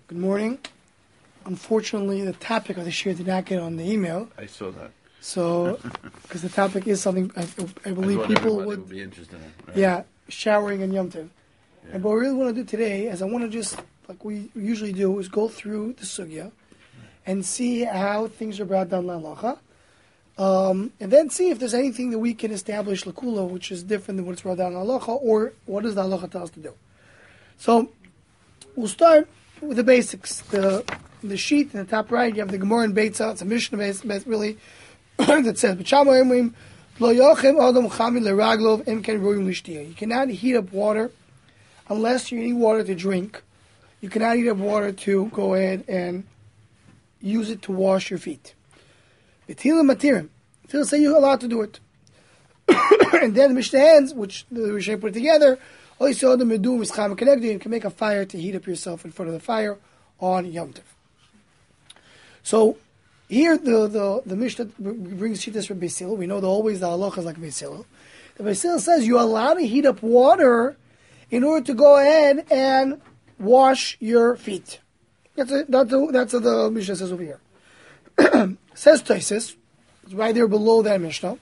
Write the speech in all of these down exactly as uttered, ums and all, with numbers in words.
Good morning. Unfortunately, the topic of the shir did not get on the email. I saw that. So, because the topic is something I, I believe I people would, would, be interested in. Right? Yeah, showering and Yom Tov. Yeah. And what we really want to do today is I want to just, like we usually do, is go through the sugya and see how things are brought down l'halacha. Um, and then see if there's anything that we can establish l'kula, which is different than what's brought down l'halacha, or what does the halacha tell us to do. So, we'll start with the basics. The the sheet in the top right, you have the Gemara and Beitza. It's a Mishnah base, really, that says, Lo yochem adam chami leraglov im ken royum lishtia. You cannot heat up water unless you need water to drink. You cannot heat up water to go ahead and use it to wash your feet. B'tila matirim. B'tila say you're allowed to do it. And then the Mishnah ends, which the Rishonim put it together, you can make a fire to heat up yourself in front of the fire on Yom Tov. So here the the, the Mishnah brings shittas from Beis Hillel. We know that always the halacha is like Beis Hillel. The Beis Hillel says you're allowed to heat up water in order to go ahead and wash your feet. That's a, that's a, that's what the Mishnah says over here. Says Tosfos, it's right there below that Mishnah.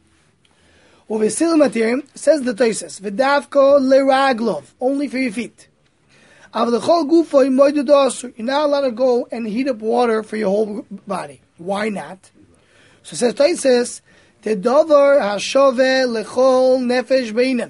Uvesil matirim, says the Tosfos, v'davko leraglov, only for your feet. Avdachol gufo imoidu dosu, you're not allowed to go and heat up water for your whole body. Why not? So says Tosfos, tedover hashove lechol nefesh beinem.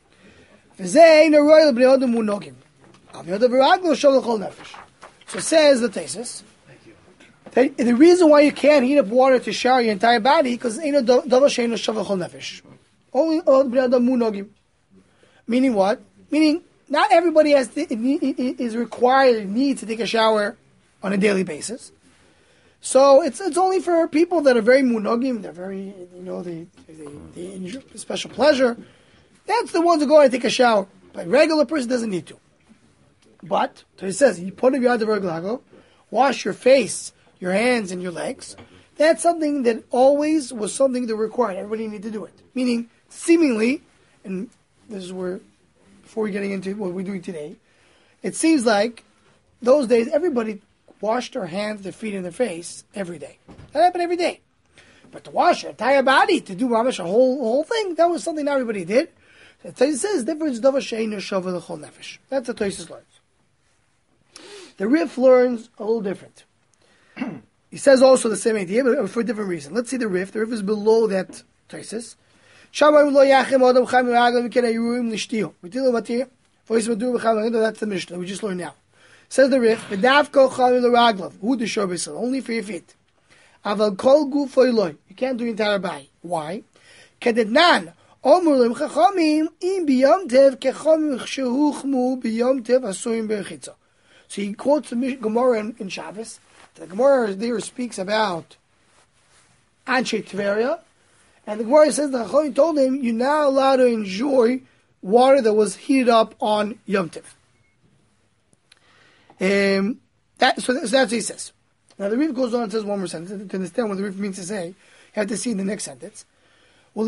V'zeh ein aroy lebnei adam munogim. Avyodav v'raglo shov lechol nefesh. So says the Tosfos, the reason why you can't heat up water to shower your entire body because ain't a davar she'eino shov lechol nefesh. Only bnei adam munogim. Meaning what? Meaning not everybody has to, is required needs to take a shower on a daily basis. So it's it's only for people that are very munogim. They're very you know they they, they enjoy special pleasure. That's the ones who go and take a shower. But a regular person doesn't need to. But so it says you put your yad wash your face, your hands, and your legs. That's something that always was something that required. Everybody needed to do it. Meaning, seemingly, and this is where, before we're getting into what we're doing today, it seems like those days everybody washed their hands, their feet, and their face every day. That happened every day. But to wash your entire body, to do mamash a whole whole thing, that was something not everybody did. It says difference davar she'eino shov lechol nefesh. That's what Tosfos learns. The Rif learns a little different. He says also the same idea, but for a different reason. Let's see the Rif. The Rif is below that Tosfos. That's the Mishnah we just learned now. Says the Rif, only for your feet. You can't do your entire body. Why? So he quotes the Gemara in, in Shabbos. The Gemara there speaks about Anshe Tveria, and the Gemara says the Chachamim told him you're not allowed to enjoy water that was heated up on Yom Tov. Um, that, so, that, so that's what he says. Now the Rif goes on and says one more sentence. To understand what the Rif means to say, you have to see in the next sentence. What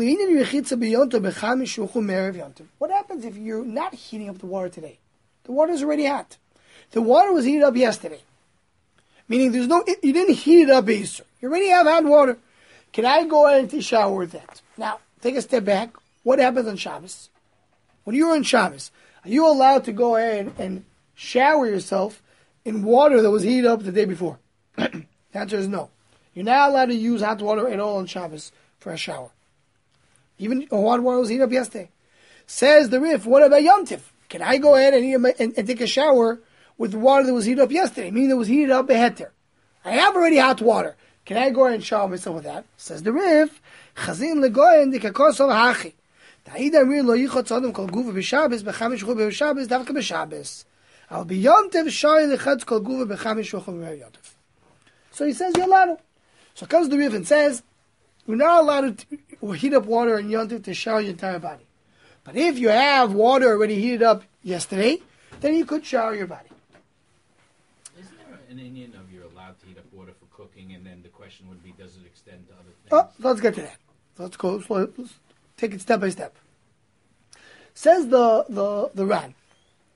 happens if you're not heating up the water today? The water is already hot. The water was heated up yesterday. Meaning there's no, you didn't heat it up Easter. You already have hot water. Can I go ahead and take a shower with that? Now, take a step back. What happens on Shabbos? When you're on Shabbos, are you allowed to go ahead and shower yourself in water that was heated up the day before? The answer is no. You're not allowed to use hot water at all on Shabbos for a shower. Even hot water was heated up yesterday. Says the Rif, what about Yom Tov? Can I go ahead and, and, and take a shower with water that was heated up yesterday, meaning that was heated up a heter? I have already hot water. Can I go ahead and shower myself with that? Says the Rif, Chazin legoyen dikakosov hachi. Ta'id amir lo yichot tzadam kol guva b'Shabbos b'chamish chuv b'Shabbos davka b'Shabbos. Al b'Yom Tov shari lechatz kol guva b'chamish chuv b'Yom Tov. So he says you're allowed to. So comes the Rif and says you're not allowed to heat up water in Yom Tov to shower your entire body. But if you have water already heated up yesterday, then you could shower your body. Isn't there an Indian of you're allowed to heat up water for cooking, and then the question would be, does it extend to other things? Oh, let's get to that. Let's go. Let's take it step by step. Says the the the Ran.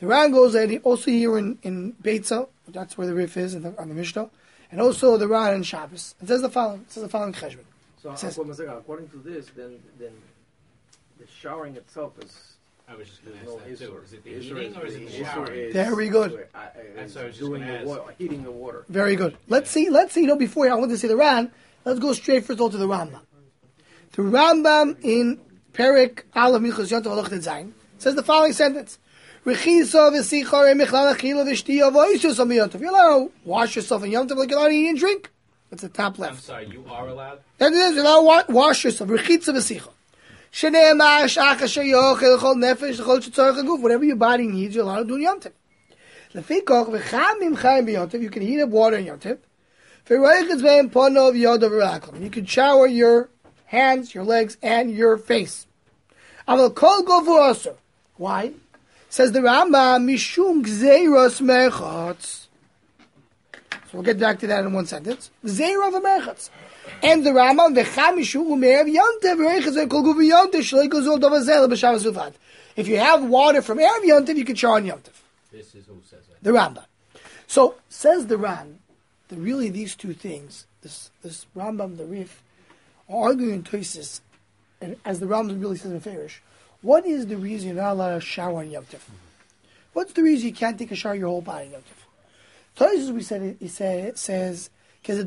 The Ran goes and also here in, in Beitza, that's where the Rif is in the, on the Mishnah, and also the Ran in Shabbos. It says the following. It says the following cheshbon. So says, according to this, then then the showering itself is. I was just going to no ask that too. issur. Is it the Issur heating or is it the issur showering? is- Very good. uh, uh, That's is what I was just doing gonna the ask. water, heating the water. Very good. Let's see. Let's see. You know, before I want to say the Ran, let's go straight first of all to the Rambam. The Rambam in Perik Aleph Minchas Yom Tov Halach Zayin says the following sentence: "Rechisa v'sichar emichlal achila v'shtiya v'oishus on Yom Tov." You're allowed to wash yourself in Yom Tov like you're allowed to eat and drink. That's the top I'm left. sorry, you are allowed? That is, you're allowed to wash yourself. Rechitza v'sichar. Shneimar shach asher yochel chol nefesh chol shetzorach haguf. Whatever your body needs, you're allowed to do in Yom Tov. Lefikach v'chamim chayim b'Yom Tov. You can heat up water in Yom Tov. V'roichitz v'em ponov yodav v'raklam. You can shower your hands, your legs, and your face. Aval kol govu aser. Why? Says the Rambam, mishum gzeiros merchatz. So we'll get back to that in one sentence. Gzeira of merchatz. And the Rambam, v'cham mishum u'me'ev yontev v'reichitz kol govu yontev shlei gozol dava zeh l'b'shavas uvad. If you have water from Erev Yontev, you can shower on Yontev. This is who says that. The Rambam. So says the Ran that really these two things, this this Rambam, the Rif, are arguing in Tosis, and as the Rambam really says in Farish, what is the reason you're not allowed to shower on Yom Tov? What's the reason you can't take a shower your whole body on Yom Tov? Tosis, we said, he say, it says, it's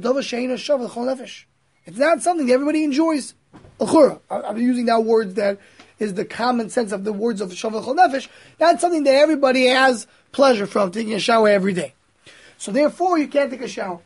not something that everybody enjoys. I'm using now words that is the common sense of the words of Shavuot Chol Nefesh. Not something that everybody has pleasure from, taking a shower every day. So therefore, you can't take a shower.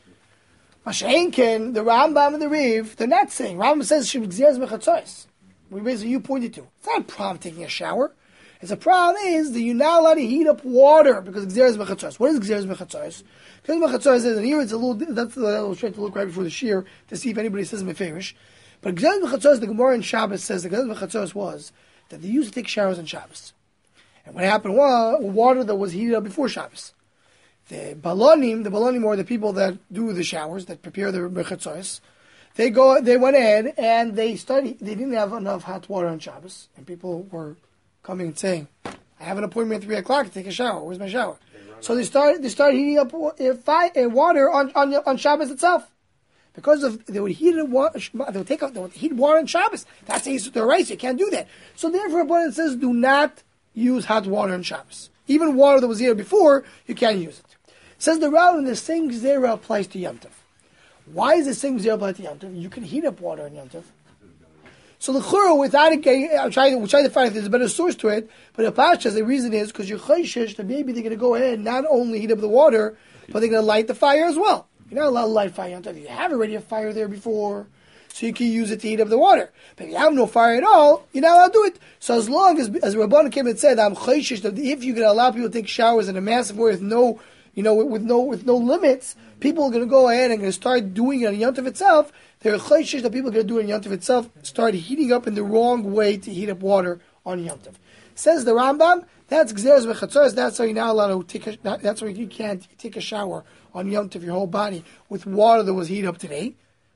Masha'enken, the Rambam and the Riv, they're not saying. Rambam says, Shemigzirz Mechatzois. We basically, you pointed to. It's not a problem taking a shower. It's a problem is that you're not allowed to heat up water because Gzeres Mechatzois. What is Gzeres Mechatzois? Because Mechatzois is, and here it's a little, that's the, I was trying to look right before the shear to see if anybody says Meferish. But Gzeres Mechatzois, the Gemara in Shabbos says the Gzeres Mechatzois was that they used to take showers on Shabbos. And what happened was, water that was heated up before Shabbos. The balonim, the balonim are the people that do the showers, that prepare the Mechatzois. They go, they went ahead and they started, they didn't have enough hot water on Shabbos. And people were coming and saying, I have an appointment at three o'clock to take a shower. Where's my shower? So they started, they started heating up water on, on, on Shabbos itself. Because of, they would heat water, they would take off, they would heat water on Shabbos. That's the rice, you can't do that. So therefore, Rabbanan says, do not use hot water on Shabbos. Even water that was here before, you can't use it. Says the Rambam, the same Gzera applies to Yom Tov. Why is the same Gzera apply to Yom Tov? You can heat up water on Yom Tov. So the Chura, without a, I'm trying to, trying to find if there's a better source to it, but the Pashas, the reason is because you're chayshish that maybe they're going to go ahead and not only heat up the water, but they're going to light the fire as well. You're not allowed to light fire on Yom Tov. You have already a fire there before, so you can use it to heat up the water. But if you have no fire at all, you're not allowed to do it. So as long as, as Rabbanan came and said, I'm chayshish that if you're going to allow people to take showers in a massive way with no, you know, with, with no with no limits, people are going to go ahead and going to start doing it on Yom Tov itself. There are chayshish that people are going to do it on Yom Tov itself, start heating up in the wrong way to heat up water on Yom Tov. Says the Rambam, that's Gzeres Mechatzois, that's how you're not allowed to take a, that's why you can't take a shower on Yom Tov, your whole body, with water that was heated up today.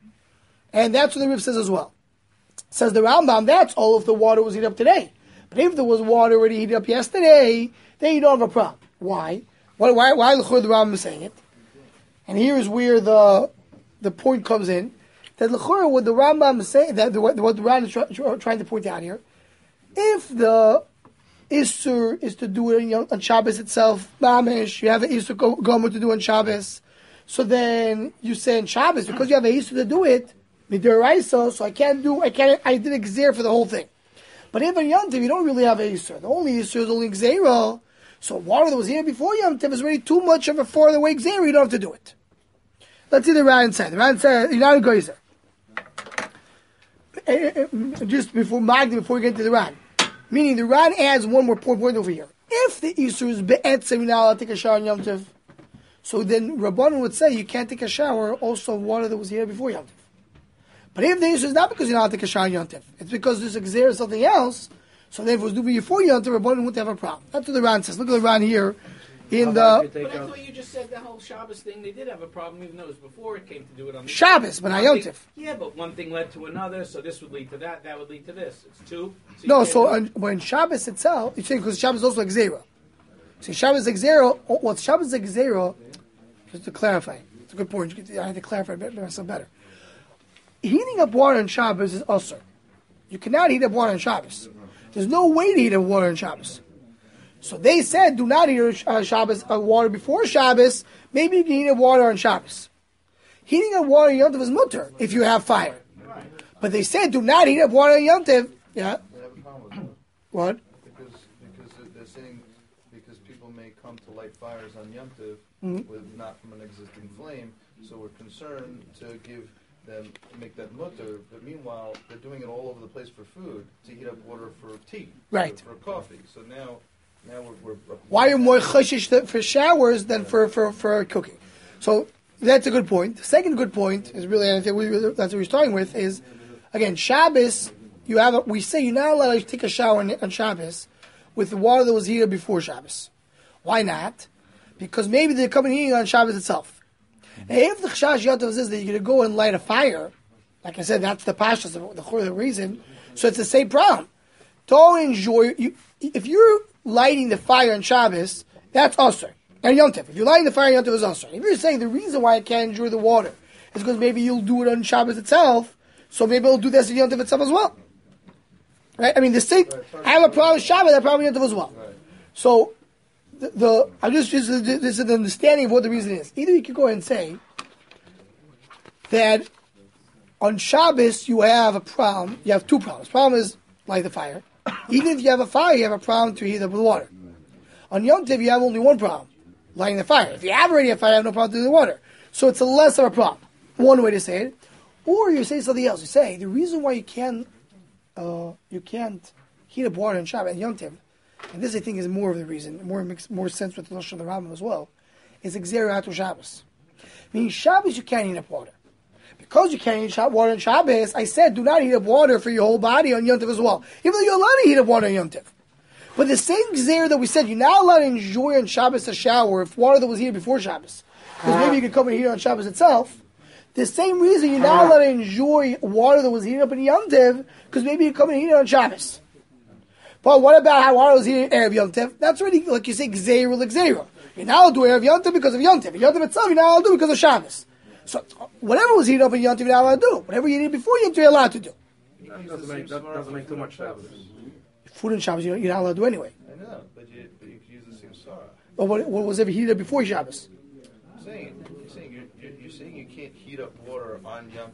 And that's what the Rif says as well. Says the Rambam, that's all if the water was heated up today. But if there was water already heated up yesterday, then you don't have a problem. Why? Why, why, why the Rambam is saying it? And here is where the the point comes in. That l'chora, what the Rambam is saying, that the, what the Rambam is try, try, trying to point out here, if the Isser is to do it on, on Shabbos itself, mamish, you have an Isser gomer to do on Shabbos, so then you say on Shabbos, because you have an Isser to do it, midiraisa, so I can't do, I can't, I did a gzer for the whole thing. But if on Yom Tov, you don't really have an Isser. The only Isser is only gzera, so water that was here before Yom Tov is already too much of a farther away gzera, you don't have to do it. Let's see the Ran said. The Ran said, you're not a geyser. Just before Magdi, before we get to the Ran. Meaning the Ran adds one more point, point over here. If the Isur is be'etzem, you're not allowed to take a shower on Yom Tov. So then Rabbanan would say you can't take a shower also water that was here before Yom Tov. But if the Isur is not because you're not allowed to take a shower on Yom Tov, it's because there's a Gzer or something else, so then if it was due before Yom Tov, Rabbanan wouldn't have a problem. That's what the Ran says. Look at the Ran here. In the, but I thought you just said the whole Shabbos thing, they did have a problem, even though it was before it came to do it on the Shabbos, but not Yom Tov. Yeah, but one thing led to another, so this would lead to that, that would lead to this. It's two. So no, so on, when Shabbos itself, you're saying because Shabbos is also like Zera. See, Shabbos Xero, well, Shabbos Xero, just to clarify, it's a good point. I had to clarify myself better. Heating up water on Shabbos is usher. You cannot heat up water on Shabbos. There's no way to heat up water on Shabbos. So they said, do not heat up Shabbos uh, water before Shabbos. Maybe you can heat up water on Shabbos. Heating up water on Yom Tov is mutter if you have fire. But they said, do not heat up water on Yom Tov. Yeah. What? Because because they're saying because people may come to light fires on Yom Tov Mm-hmm. with not from an existing flame, so we're concerned to give them make that mutter. But meanwhile, they're doing it all over the place for food to heat up water for tea, Right. For, for coffee. So now, now we're, we're Why are you more chashish for showers than for, for, for cooking? So that's a good point. The second good point is really, and I think we, that's what we're starting with, is, again, Shabbos, you have a, we say you're not allowed to take a shower on, on Shabbos with the water that was heated before Shabbos. Why not? Because maybe they're coming heating on Shabbos itself. Now, if the Chash Yom Tov is that you're going to go and light a fire, like I said, that's the pashas, the, the, the reason, so it's the same problem. Don't enjoy, you, if you're lighting the fire on Shabbos, that's usher. And Yom Tov. If you're lighting the fire on Yom Tov, it's usher. If you're saying the reason why I can't enjoy the water is because maybe you'll do it on Shabbos itself, so maybe I'll do this in Yom Tov itself as well. Right? I mean, the same, I have a problem with Shabbos, I have a problem with Yom Tov as well. So, the, the I'm just, just this is the understanding of what the reason is. Either you could go ahead and say that on Shabbos you have a problem, you have two problems. Problem is light the fire. Even if you have a fire, you have a problem to heat up with water. On Yom Tov, you have only one problem, lighting the fire. If you have already a fire, you have no problem to do the water. So it's a less of a problem. One way to say it. Or you say something else. You say, the reason why you can't, uh, you can't heat up water on Shabbos and Yom Tov, and this I think is more of the reason, more makes more sense with the Lashon of the Rambam as well, is Xer Atu Shabbos. Meaning Shabbos you can't heat up water. Because you can't heat up water on Shabbos, I said do not heat up water for your whole body on Yom Tov as well. Even though you're allowed to heat up water on Yom Tov. But the same Xer that we said, you're not allowed to enjoy on Shabbos a shower if water that was heated before Shabbos. Because maybe you could come and heat it on Shabbos itself. The same reason you're not allowed to enjoy water that was heated up in Yom Tov, because maybe you come and heat it on Shabbos. But what about how water was heated Erev Yom Tov? That's already, like you say, Gzeira l'Gzeira. You're not allowed to do Erev Yom Tov because of Yom Tov. Yom Tov itself, you're not allowed to do because of Shabbos. So, whatever was heated up in Yom Tov, you're not allowed to do. Whatever you did before Yom Tov, you're allowed to do. That doesn't make, that doesn't make too much sense. Food and Shabbos, you're not allowed to do anyway. I know, but you, but you can use the same Sarah. But what, what was ever heated up before Shabbos? I'm saying, you're saying you're, you're, you're saying you can't heat up water on Yom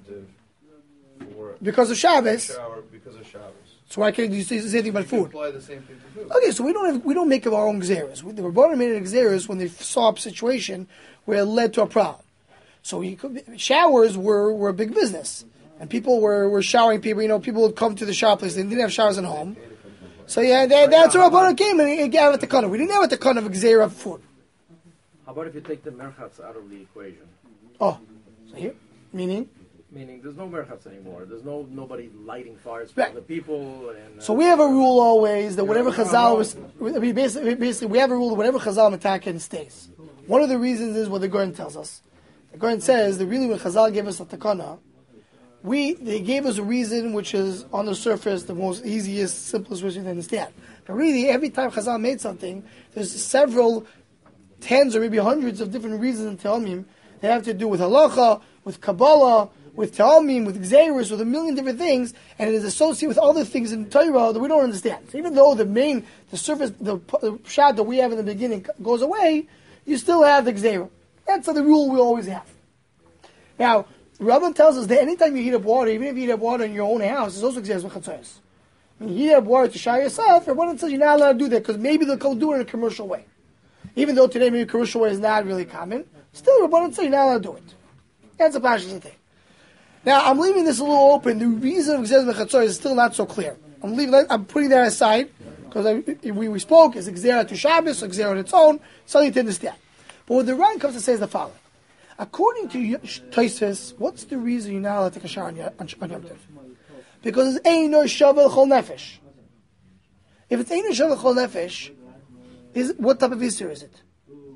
Tov for Because of Shabbos. shower because of Shabbos. So why can't you say the same thing about You can food? apply the same thing to food. Okay, so we don't have, we don't make of our own Xeras. The Rabbanan made an Xeras when they saw a situation where it led to a problem. So we could, showers were, were a big business. And people were, were showering people. You know, people would come to the shower place. They didn't have showers at home. So yeah, that, that's where Rabbanan came and he gave it the kind. We didn't have the kind of Xera of food. How about if you take the merchatz out of the equation? Oh, so here, meaning? Meaning there's no merchatz anymore. There's no nobody lighting fires for Right. other people. And, uh, So we have a rule always that whatever Chazal was, I mean, basically, basically we have a rule that whatever Chazal mataken stays. One of the reasons is what the Goren tells us. The Goren says that really when Chazal gave us a takana, we they gave us a reason which is on the surface the most easiest, simplest reason to understand. But really, every time Chazal made something, there's several tens or maybe hundreds of different reasons in Talmim that have to do with halacha, with Kabbalah, with Talmim, with Xeris, with a million different things, and it is associated with other things in Torah that we don't understand. So even though the main, the surface, the, the shad that we have in the beginning goes away, you still have the Xera. That's the rule we always have. Now, Rabban tells us that anytime you heat up water, even if you heat up water in your own house, it's also Xeris V'chatzos. When you heat up water to shower yourself, Rabban says you're not allowed to do that because maybe they'll go do it in a commercial way. Even though today maybe commercial way is not really common, still Rabban says you're not allowed to do it. That's a passionate thing. Now, I'm leaving this a little open. The reason of Xeris V'chatzos is still not so clear. I'm leaving that, I'm putting that aside because we, we spoke is Xera to Shabbos, or Xera on its own, something to understand. But what the Ran comes to say is the following. According to Tosfos, what's the reason you're not allowed to take a shower on Yom Tov? Because it's Eino Shavel Chol Nefesh. If it's Eino Shavel Chol Nefesh, is what type of Isur is it?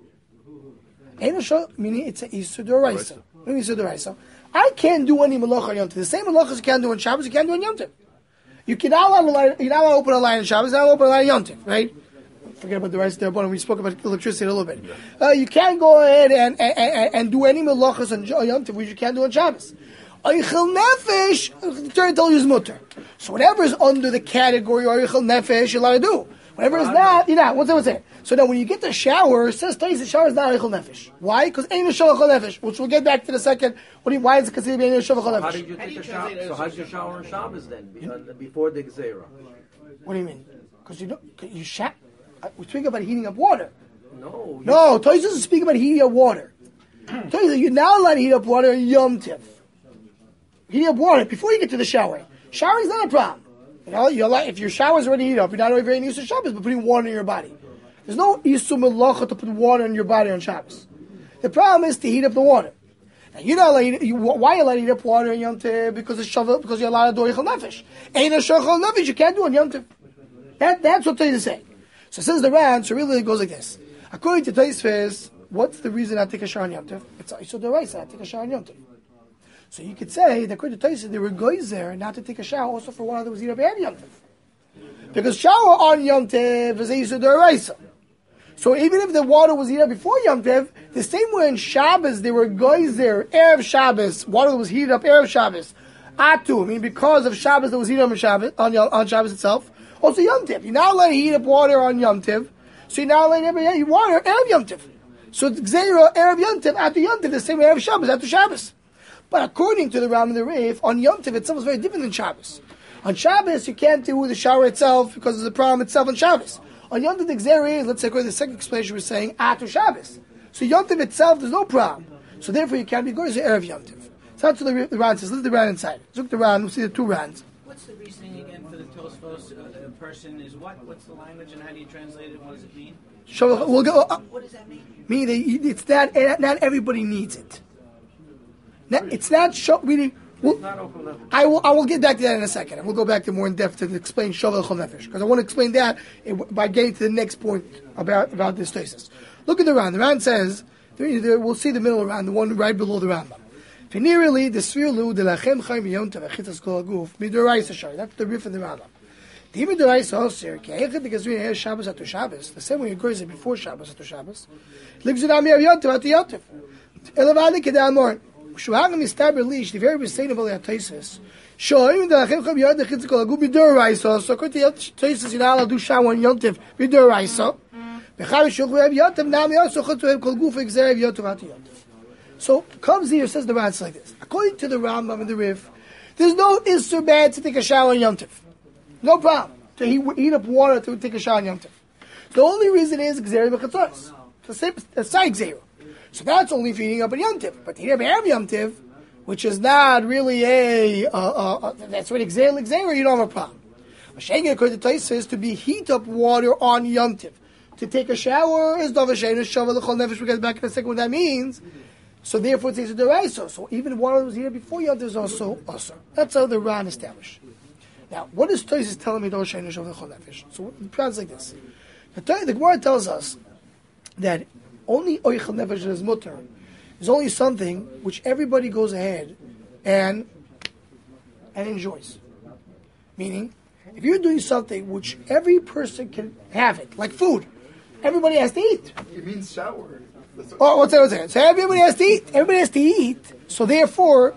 Eino Shavel, meaning it's an Isur D'Oraisa. What do you mean Isur D'Oraisa? I can't do any Malach on Yom Tov. The same Malachas you can't do on Shabbos, you can't do on Yom Tov. You cannot allow, you're not allowed to open a line on Shabbos, you're not allowed to open a line on Yom Tov, right? forget about the rice there, but we spoke about electricity a little bit. Uh, you can't go ahead and, and, and, and do any melachas on Yom Tov, which you can't do on Shabbos. Oichel nefesh, the Torah tells you is mutter. So whatever is under the category oichel nefesh, you're allowed to do. Whatever is not, you're not. What's that? What's that? So now when you get the shower, it says the shower is not oichel nefesh. Why? Because ain't a shower nefesh, which we'll get back to in a second. What do you, why is it considered being a shower nefesh? How did you take a shower? So how did you shower on Shabbos then, be- uh, before the Gzeira? What do you mean? Because you don't, you sha- we're speaking about heating up water. No. you- No, Toys doesn't speak about heating up water. Toys, you're now allowed to heat up water in Yom Tiv. Heating up water before you get to the shower. Showering is not a problem. You know, you're like, if your shower's already heated up, you're not only very used to Shabbos, but putting water in your body. There's no Yisur Melacha to put water in your body on Shabbos. The problem is to heat up the water. Now, you're not allowed, you, why are you allowed to heat up water in Yom Tiv? Because it's Shavuot, because you're allowed to do Eichel Nefesh. Ain't a Shechel Nefesh, you can't do on Yom Tiv. That, that's what Toys is saying. So says the Ran, so really it goes like this. According to Toys, what's the reason I take a shower on Yom Tiv? It's Yisur D'Oraisa, I take a shower on Yom Tiv. So you could say that according to Toys, there were guys there not to take a shower also for one that was heated up and Yom Tiv. Because shower on Yom Tiv is a Yisur D'Oraisa. So even if the water was heated up before Yom Tiv, the same way in Shabbos, there were guys there, Erev Shabbos, water was heated up Erev Shabbos. Atu, I mean, because of Shabbos that was heated up on Shabbos, on, on Shabbos itself. Also Yom Tiv. You're not allowed to heat up water on Yom Tiv. So you're not allowed to every water Erev Yom Tiv. So Gzeira, Erev Yom Tiv, after Yom Tiv, the same way Erev Shabbos, after Shabbos. But according to the Ram and the Rif, on Yom Tiv itself is very different than Shabbos. On Shabbos, you can't do the shower itself because of the problem itself on Shabbos. On Yom Tov, the Gzeira is, let's say, according to the second explanation, we're saying after Shabbos. So Yom Tov itself, there's no problem. So therefore, you can't be going to Erev Yom Tov. So that's what the, the Ran says. Let's the Ran inside. Look the Ran. We'll see the two Rans. What's the reasoning again for the Tosfos? Uh, a person is what? What's the language and how do you translate it? What does it mean? So we'll go. Uh, What does that mean? meaning it's not. Not everybody needs it. Not, it's not. Show, we, we'll, Not open level. I will. I will get back to that in a second. And we'll go back to more in depth to explain Shovel Chol Nefesh because I want to explain that by getting to the next point about about this thesis. Look at the Ran. The Ran says we'll see the middle Ran, the one right below the Rambam. Finirili the Svirlu de Lachem Chaim Yom Tov Achitas Kol Aguf Midoraisa Shari. That's the riff in the Rambam. The Midoraisa also Keichet because we have Shabbos after Shabbos. The same way it goes before Shabbos after Shabbos. Lives in Amir Yom Tov after Yom Tov. Elavadi Kedamor. Shuhag mistaber lish the very sustainable ataisis. Shoim the Lachem Chaim Yom Tov Achitas Kol Aguf Midoraisa. So according to ataisis, you're not allowed to do shower on Yom Tov Midoraisa. So comes here, says the Ran like this. According to the Rambam and the Rif, there's no Isser bad to take a shower on Yom Tov. No problem. To heat, heat up water to take a shower on Yom Tov. The only reason is Gzeira B'chatzos. It's a side Gzeira. So that's only for heating up on Yom Tov. But to heat up Erev Yom Tov, which is not really a, uh, uh, uh, that's what Gzeira Gzeira, you don't have a problem. Mashiach, according to Tais, says to be heat up water on Yom Tov. To take a shower is Dovashen, Shavuot L'chol Nefesh, we'll get back in a second what that means. So therefore it says D'Oraisa. So even water that was here before Yom Tov is also also. That's how the Ran established. Now, what is Tais telling me Dovashen, Shavuot L'chol Nefesh? So it sounds like this. The, the Gemara tells us that only Oichel Nefesh is mutter is only something which everybody goes ahead and and enjoys. Meaning, if you're doing something which every person can have it, like food, everybody has to eat. It means shower. That's Oh, what's that? What's that? So everybody has to eat. Everybody has to eat. So therefore,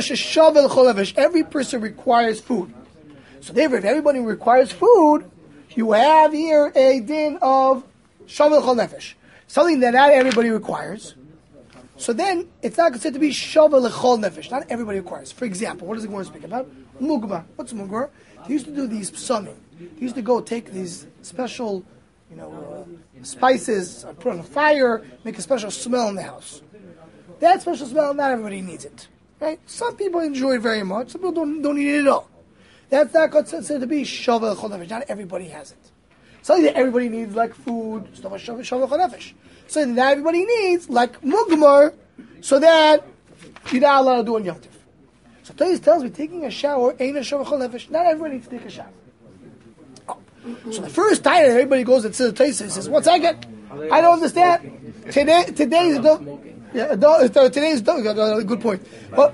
every person requires food. So therefore, if everybody requires food, you have here a din of shavel chol nefesh, something that not everybody requires. So then, it's not considered to be shavel chol nefesh. Not everybody requires. For example, what does the Gemara speak about? Mugma. What's mugma? They used to do these psalming. They used to go take these special, you know, uh, spices, uh, put on a fire, make a special smell in the house. That special smell, not everybody needs it. Right? Some people enjoy it very much. Some people don't, don't need it at all. That's not considered to be shavel chol nefesh. Not everybody has it. Something that everybody needs, like food, stuff like shavel chol nefesh. Something that not everybody needs, like mugmar, so that you're not allowed to do on Yom Tov. So Toys tells me taking a shower ain't a shavel chol nefesh. Not everybody needs to take a shower. Oh. So the first time that everybody goes and says Toys says, "One second, I don't understand." Today, today's the yeah, today's good point. But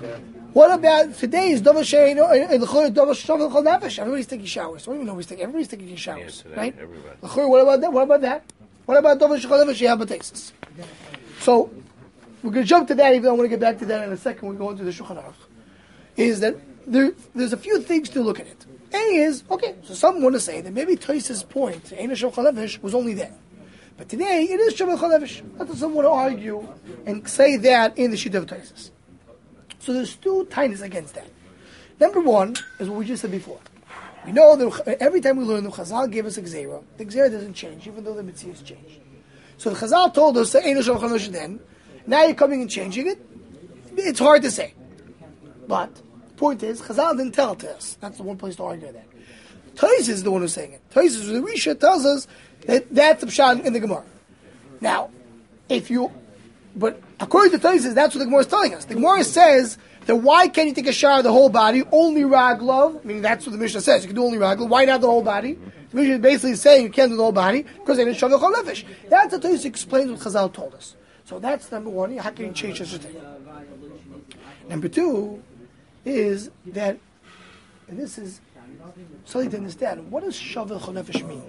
What about today's Dava Shein and Dava Shav Chol Nefesh? Everybody's taking showers. What do you mean nobody's taking? Everybody's taking showers, today, right? everybody. What about that? What about that? What about Dava Shechol Nefesh? You have batesis. So we're going to jump to that. Even though I want to get back to that in a second. We go into the Shulchan Aruch. Is that there, there's a few things to look at it. A is okay. So some want to say that maybe Tosfos' point, Ein Shechol Nefesh, was only then. But today it is Shechol Nefesh. Not that someone want to argue and say that in the Shita of Tosfos. So there's two tinies against that. Number one is what we just said before. We know that every time we learn the Chazal gave us a Gzera, the Gzera doesn't change, even though the Mitzvah has changed. So the Chazal told us that Ein Shechol Nefesh then. Now you're coming and changing it. It's hard to say. But the point is, Chazal didn't tell it to us. That's the one place to argue that. Tosfos is the one who's saying it. Tosfos, the Risha, tells us that that's the Pshat in the Gemara. Now, if you... But according to Tosfos, that's what the Gemara is telling us. The Gemara says that why can't you take a shower of the whole body, only Raglov? I mean, that's what the Mishnah says. You can do only Raglov. Why not the whole body? The Mishnah is basically saying you can't do the whole body because they didn't show the Chol Nefesh. That's what Tosfos explains what Chazal told us. So that's number one. How can you change such a thing? Number two is that, and this is something to understand, what does Shavuot Chol Nefesh mean?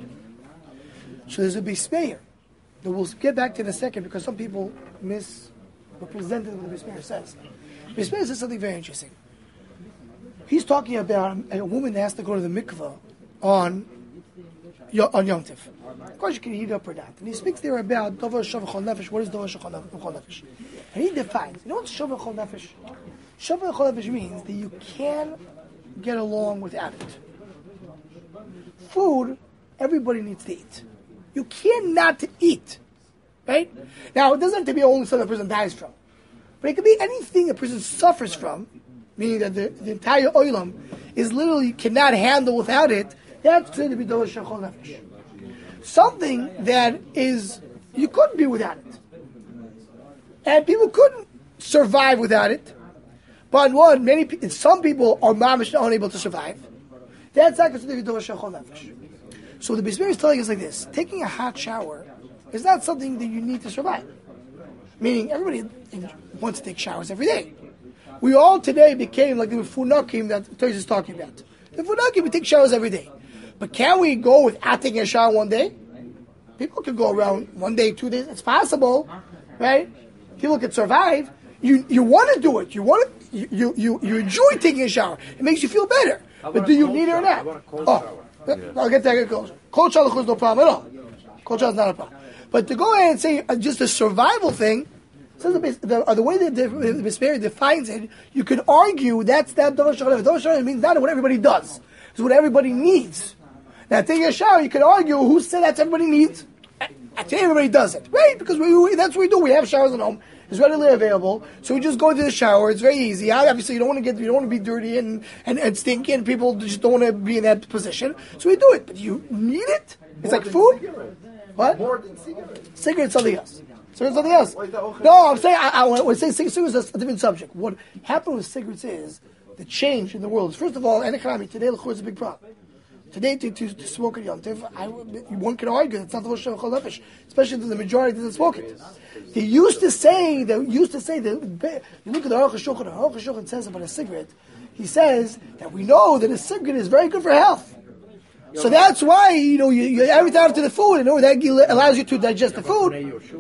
So there's a Bismeir that we'll get back to in a second because some people misrepresented what the Bismeir says. Bismeir says something very interesting. He's talking about a woman that has to go to the mikveh on on Yom Tov. Of course, you can heat up or not. And he speaks there about Dover Shavuot Chol Nefesh. What is Dover Shavuot Chol Nefesh? And he defines. You know what Shavuot Chol Nefesh? Shavuot Chol Nefesh means that you can get along without it. Food, everybody needs to eat. You cannot eat, right? Now, it doesn't have to be only something a person dies from, but it can be anything a person suffers from, meaning that the, the entire oilam is literally cannot handle without it. That's considered to be Dover Shechol Nefesh. Something that is, you couldn't be without it. And people couldn't survive without it. But on one, many, some people are mamish unable to survive. That's not considered to be Dover Shechol Nefesh. So the Bismeir is telling us like this: taking a hot shower is not something that you need to survive. Meaning, everybody wants to take showers every day. We all today became like the Funakim that Tosfos is talking about. The Funakim, we take showers every day. But can we go without taking a shower one day? People can go around one day, two days. It's possible, right? People can survive. You you want to do it. You want to, you, you you enjoy taking a shower. It makes you feel better. But do you need it or not? Oh, yeah. I'll get that closer. Cold shower is no problem at all. Cold shower is not a problem. But to go ahead and say uh, just a survival thing, says the, the, uh, the way that the, the, the Bismeir defines it, you could argue that's that Dover Shechol Nefesh. Dover Shechol Nefesh means not what everybody does. It's what everybody needs. Now, taking a shower, you could argue who said that's everybody needs. Actually, everybody does it, right? Because we, we, that's what we do. We have showers at home. It's readily available, so we just go into the shower. It's very easy. Obviously, you don't want to get, you don't want to be dirty and, and, and stinky, and people just don't want to be in that position. So we do it. But you need it. It's More like food. Cigarettes. What? More than cigarettes. Cigarettes, something else. Cigarettes, something else. No, I'm saying I, I, when I say cigarettes, that's a different subject. What happened with cigarettes is the change in the world. First of all, and economy today, of course, is a big problem. Today, to, to, to smoke at Yom Tov, I, one can argue it's not the Rosh Hashanah Nefesh, especially if the majority doesn't smoke it. They used to say, they used to say that, you look at the Aruch HaShulchan, the Aruch HaShulchan says about a cigarette, he says that we know that a cigarette is very good for health. So that's why, you know, you, you every time after the food, you know, that allows you to digest the food.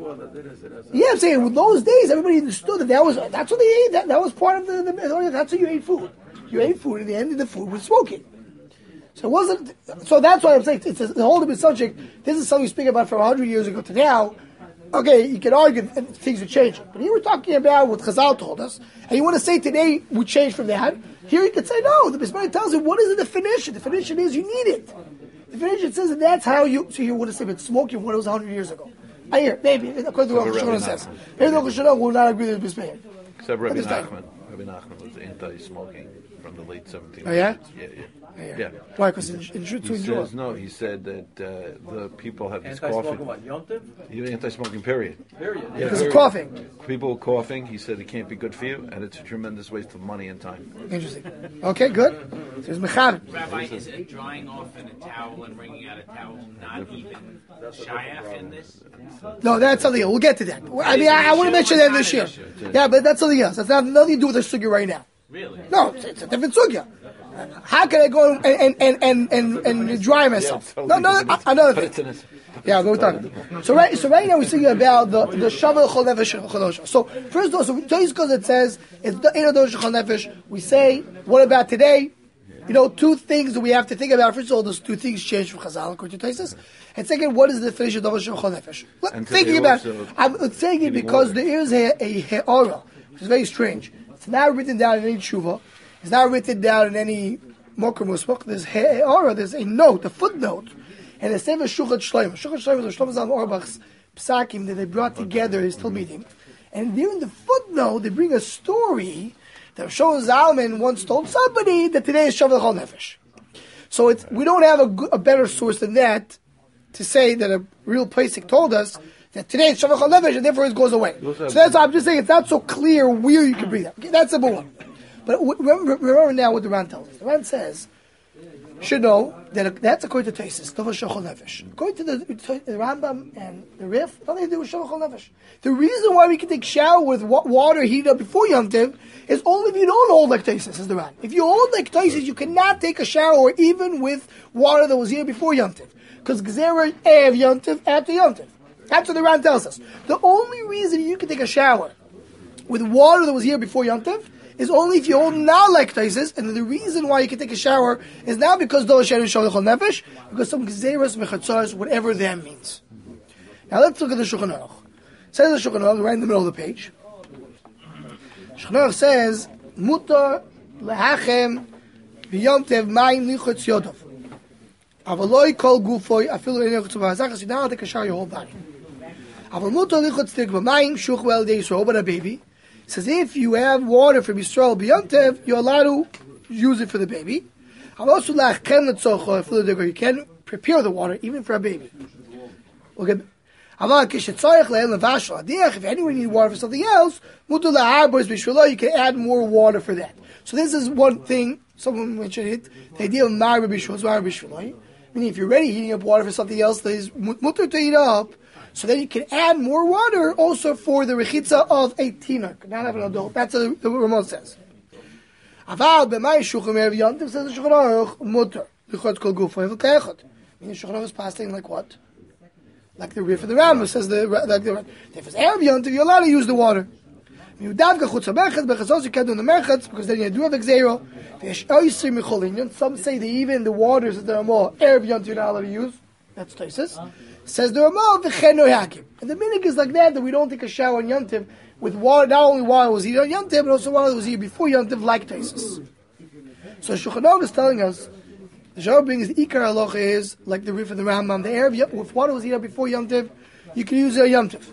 Yeah, I'm saying, with those days, everybody understood that that was, that's what they ate, that, that was part of the, the, that's how you ate food. You ate food, and the end of the food was smoking. So it wasn't. So that's why I'm saying it's a, a whole different subject. This is something we speak about from a hundred years ago to now. Okay, you can argue that things are changing, but here we're talking about what Chazal told us, and you want to say today we changed from that. Here you can say no. The Bismarck tells you what is the definition. The definition is you need it. The definition says that that's how you. So you want to say it's smoking what it was a hundred years ago. I hear maybe according to what Rosh Hashanah says. Maybe Rosh Hashanah will not agree with Bismarck. Except Rabbi Nachman. Rabbi Nachman was anti-smoking from the late seventeenth. Oh yeah. Yeah, yeah. Yeah. yeah. Why? Because in, in, in, he enjoy. says no. He said that uh, the people have this Anti-smoking coughing. what? Yom Tov? Yeah, anti-smoking period. Period. Yeah, Because of period. coughing. People coughing. He said it can't be good for you, and it's a tremendous waste of money and time. Interesting. Okay, good. There's Mechad. Rabbi, is it drying off in a towel and wringing out a towel not even shayach in this? No, that's something else. We'll get to that. I mean, I, I want to mention that this year. Yeah, but that's something else. That's not nothing to do with the sugi right now. Really? No, it's, it's a different sugya. How can I go and and and and, and, and dry myself? Yeah, No, no, no, another But it's thing. in his. Yeah, we're talking. So right, so right now we're speaking about the the shavel chol nefesh chadosha. So first of all, so just because it says it's the ein adosh chol nefesh, we say what about today? You know, two things that we have to think about. First of all, those two things change from Chazal according to Taisus. And second, what is the definition of adosh chol nefesh? And Thinking today about, also I'm saying it because water. there is a a he'ara, which is very strange. It's not written down in any tshuva. It's not written down in any Moker Musbach. There's he'ara. There's a note, a footnote. And the same as Shuchat Shlomo. Shuchat Shlomo is Shlomo Zalman Auerbach's psakim that they brought together his Talmidim. And there in the footnote, they bring a story that Shlomo Zalman once told somebody that today is Shavuot Chol Nefesh. So it's, we don't have a, good, a better source than that to say that a real Pesach told us that today is Shavuot Chol Nefesh and therefore it goes away. So that's why I'm just saying it's not so clear where you can bring that. Okay, that's number one. But remember, remember now what the Ran tells us. The Ran says, should know that that's according to Taisus, Tova Shachol Nefesh. According to the, the Rambam and the Rif, nothing to do with Shachol Nefesh. The reason why we can take shower with water heated up before Yom Tov is only if you don't hold like Taisus, says the Ran. If you hold like Taisus, you cannot take a shower even with water that was heated before Yom Tov. Because Gzera Ev Yom Tov after Yom Tov. That's what the Ran tells us. The only reason you can take a shower with water that was here before Yom Tov is only if you hold now like Taisus, and the reason why you can take a shower is not because those Shem Shalom Chol Nefesh, because some Gzeras Mechatzaros, whatever that means. Now let's look at the Shulchan Aruch. It says the Shulchan Aruch right in the middle of the page. Shulchan Aruch says, Mutar lehachem b'yom tev mayim lichotz yodov. Avaloi kol gufoy afilu l'nei chutz v'hazachas. You now take a shower your whole body. Aval mutar lichotz tik b'mayim shuch well day Yisrael, but a baby. Says if you have water from Yisrael b'yom tev, you're allowed to use it for the baby. Also, you can prepare the water even for a baby. Okay. If anyone needs water for something else, you can add more water for that. So this is one thing. Someone mentioned it. The idea of Ma'ar B'Shulai, meaning if you're already heating up water for something else that is mutter to heat up, so then you can add more water also for the rechitza of a tinuk, not have an adult. That's what the Ramon says. Aval b'may shuchim erev Yom Tov says the Shulchan Aruch mutter lichot kol gufo evel keichot. Meaning Shulchan Aruch is passing like what? Like the Rif of the Rambam says the like the if it's erev Yom Tov you're allowed to use the water. You davka chutz hamerchatz bechazos you can't do the merchatz because then you do have exero. Some say that even the waters that are more erev Yom Tov you're not allowed to use. That's Taisus. Says the Ramah v'cheno yakim. And the minhag is like that that we don't take a shower on Yom Tov with water. Not only water was here on Yom Tov, but also water that was here before Yom Tov, like Taisus. So Shulchan Aruch is telling us the Shulchan brings the Ikar Halacha is like the Rif of the Rambam. The Erev if water was here before Yom Tov, you can use it on Yom Tov.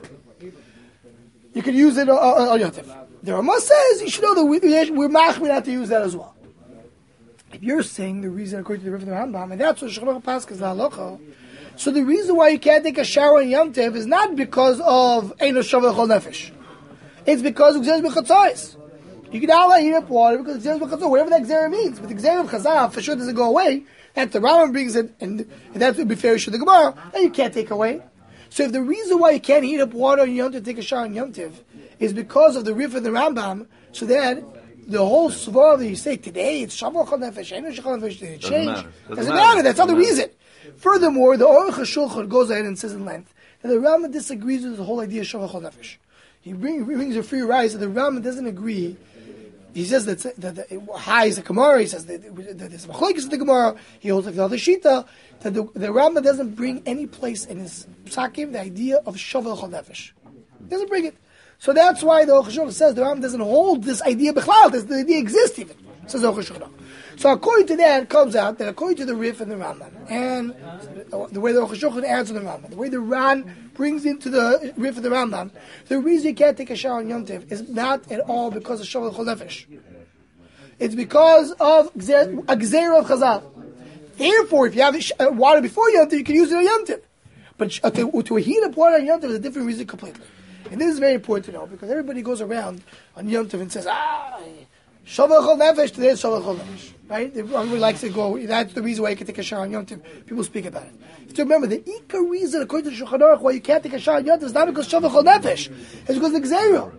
You can use it on, on, on Yom Tov. The Ramah says you should know that we, we're machmir not to use that as well. If you're saying the reason according to the Rif of the Rambam, and that's what Shulchan Aruch passes the Halacha. So the reason why you can't take a shower in Yom Tov is not because of Eino Shavuot Chol Nefesh. It's because of Gzeres B'Chatzos. You can now heat up water because Gzeres B'Chatzos, whatever that Gzeres means. But the Gzeres of Chazal for sure doesn't go away. And the Rambam brings it, and, and that's would be fair to the Gemara, and you can't take away. So if the reason why you can't heat up water in Yom Tov, take a shower in Yom Tov, is because of the Rif of the Rambam, so that the whole svara that you say today, it's Shavuot Chol Nefesh, Eino Shavuot Nefesh, did it change? Doesn't matter. Doesn't, Doesn't matter. matter. That's not the Doesn't reason. Furthermore, the Aruch HaShulchan goes ahead and says in length that the Rambam disagrees with the whole idea of Shavuot Chol Nefesh. He, bring, he brings a free rise that the Rambam doesn't agree. He says that, that, that it highs the Gemara. He says that, that there's machlokes in the Gemara. He holds like the other Shita. That the, the Rambam doesn't bring any place in his psakim the idea of Shavuot Chol Nefesh. He doesn't bring it. So that's why the Aruch HaShulchan says the Rambam doesn't hold this idea b'chlal. This the idea exists even. Says the Aruch HaShulchan. So according to that, it comes out that according to the Rif and the Rambam, and the way the Aruch HaShulchan adds to the Rambam, the way the Ran brings into the Rif and the Rambam, the reason you can't take a shower on Yom Tov is not at all because of Shavuot Chol Nefesh. It's because of a Gzeira of Chazal. Therefore, if you have water before Yom Tov, you can use it on Yom Tov. But to, to heat up water on Yom Tov is a different reason completely. And this is very important to know because everybody goes around on Yom Tov and says, ah, Shavuot Chol Nefesh, today is Shavuot Chol Nefesh. Right? Everybody likes to go, that's the reason why you can take a shower on Yom Tov. People speak about it. You have to remember, the Ikar reason, according to Shulchan Aruch, why you can't take a shower on Yom Tov is not because Shavuot Chol Nefesh. It's because of the Gzeira.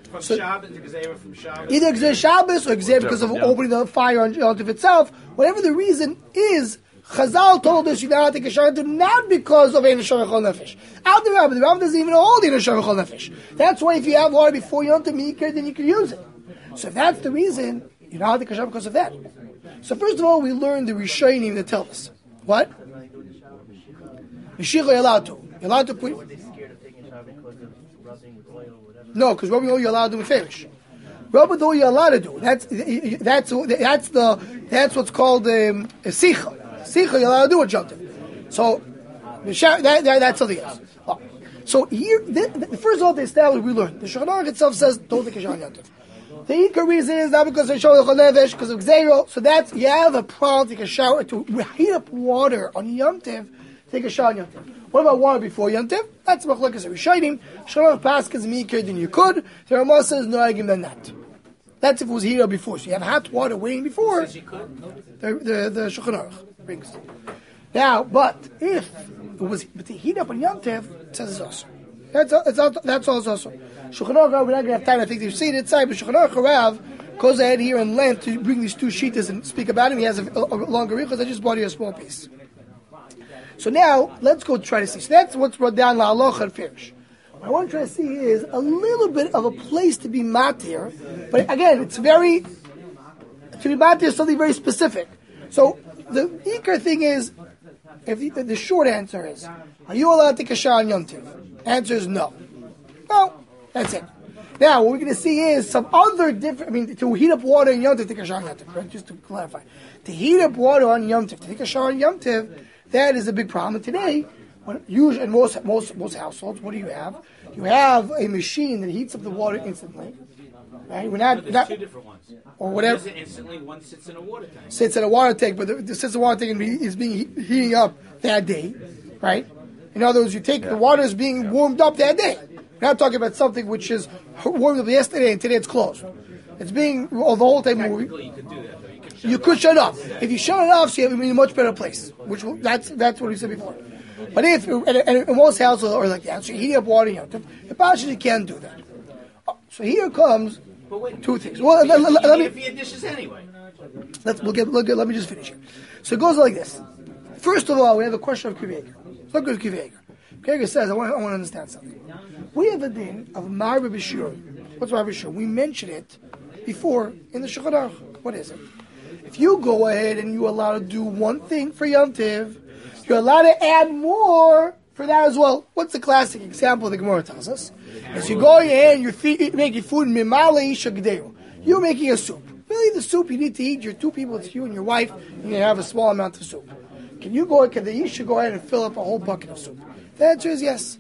From So- Shabbos, because they were from Shabbos. Either Gzeir Shabbos or Gzeir because of Yeah. opening the fire on Yom Tov itself. Whatever the reason is, Chazal told us you now take a shower not because of Ein Hashem Chol Nefesh. Out the Rabbah, the Rabbah doesn't even hold Ein Hashem Chol Nefesh. That's why if you have water before Yom Tov Mikra, then you can use it. So if that's the reason, you know how to take a shower because of that. So first of all, we learn the Rishonim that tell us. What? Mishicha, you're allowed to. You're allowed to put... Were they scared of taking a shower because of rubbing oil or whatever? No, because rubbing oil you're allowed to do Meferish. Rubbing oil you're allowed to do. That's that's that's the that's what's called um, a sicha. Sicha you're allowed to do with Yom Tov. So the shower, that, that that's something else. Oh. So here, the, the first of all, to establish we learned the Shulchan Aruch itself says don't take a shower on Yom Tov. The Ikar reason is not because of Shol Chol Nefesh, because of Gzeiro. So that's you have a problem to take a shower to heat up water on Yom Tov. Take a shower on Yom Tov. What about water before Yom Tov? That's Machlokes Rishonim. Shulchan Aruch passes Mikra then you could. The Ramah says no argument than that. That's if it was heated up before. So you have hot water waiting before. Says you could. The the the Shulchan Aruch brings. Now, but if it was but to heat up on Yom Tov, it says it's also. That's it's also, that's also. Shulchan Aruch, we're not going to have time. I think they've seen it inside. But Shulchan Aruch Rav goes ahead here in length to bring these two shitas and speak about him. He has a, a, a longer read because I just brought you a small piece. So now let's go try to see. So that's what's brought down La Alocha and Firish. What I want to try to see is a little bit of a place to be matir, but again, it's very to be matir is something very specific. So the ikar thing is, if the, the short answer is, are you allowed to take a shower on Yom Tov? Answer is no. No, that's it. Now what we're going to see is some other different. I mean, to heat up water on Yom Tov, take a shower on Yom Tov. Right? Just to clarify, to heat up water on Yom Tov, to take a shower on Yom Tov, that is a big problem. And today, when usually in most most most households, what do you have? You have a machine that heats up the water instantly. Right? We're not, There's not two different ones. or One whatever. does it instantly, one sits in a water tank. Sits in a water tank, but the, the sits in a water tank is being he- heating up that day, right? In other words, you take the water is being warmed up that day. We're not talking about something which is warmed up yesterday and today it's closed. It's being well, the whole time moving. Technically, you could do that, though. You could shut You it could off. shut it off. If you shut it off, so you have in a much better place. Which will, that's that's what we said before. But if and, and in most houses are like that, so you're heating up water, you know, the Pashas you can't do that. So here comes But wait, two things. Well, let, let, you let need me it for your dishes anyway. let's we'll get, look at, let me just finish here. So it goes like this. First of all, we have a question of Kiveger. Look at Kiveger. Kiveger says, I want, I want to understand something. We have a din of Marba Bishur. What's Marba Bishur? We mentioned it before in the Shulchan Aruch. What is it? If you go ahead and you're allowed to do one thing for Yom Tov, you're allowed to add more for that as well. What's the classic example the Gemara tells us? As you go ahead and you're fe- making food, mimale shagderu. You're making a soup. Really, the soup you need to eat, you're two people, it's you and your wife, and you have a small amount of soup. Can you go, can the Isha go ahead and fill up a whole bucket of soup? The answer is yes.